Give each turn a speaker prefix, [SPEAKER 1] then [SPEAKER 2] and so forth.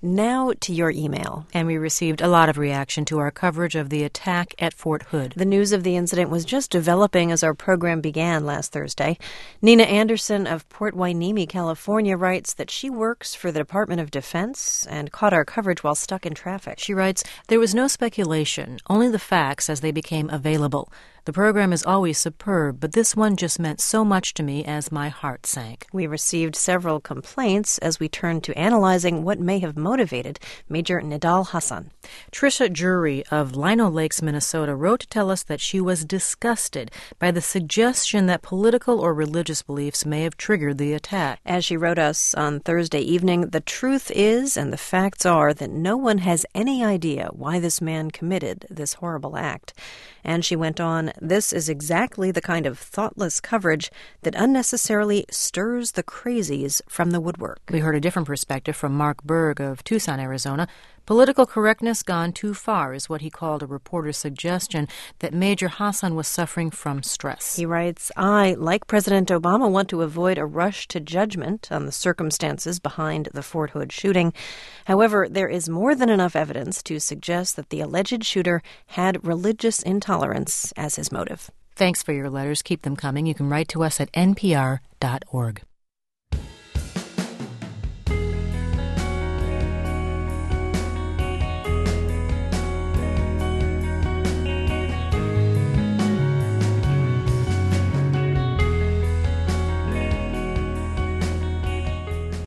[SPEAKER 1] Now to your email.
[SPEAKER 2] And we received a lot of reaction to our coverage of the attack at Fort Hood.
[SPEAKER 1] The news of the incident was just developing as our program began last Thursday. Nina Anderson of Port Hueneme, California, writes that she works for the Department of Defense and caught our coverage while stuck in traffic.
[SPEAKER 2] She writes, "There was no speculation, only the facts as they became available. The program is always superb, but this one just meant so much to me as my heart sank."
[SPEAKER 1] We received several complaints as we turned to analyzing what may have motivated Major Nidal Hasan.
[SPEAKER 2] Tricia Jury of Lino Lakes, Minnesota, wrote to tell us that she was disgusted by the suggestion that political or religious beliefs may have triggered the attack.
[SPEAKER 1] As she wrote us on Thursday evening, the truth is, and the facts are, that no one has any idea why this man committed this horrible act. And she went on, "This is exactly the kind of thoughtless coverage that unnecessarily stirs the crazies from the woodwork."
[SPEAKER 2] We heard a different perspective from Mark Berg of Tucson, Arizona. Political correctness gone too far is what he called a reporter's suggestion that Major Hasan was suffering from stress.
[SPEAKER 1] He writes, "I, like President Obama, want to avoid a rush to judgment on the circumstances behind the Fort Hood shooting. However, there is more than enough evidence to suggest that the alleged shooter had religious intolerance as his motive."
[SPEAKER 2] Thanks for your letters. Keep them coming. You can write to us at npr.org.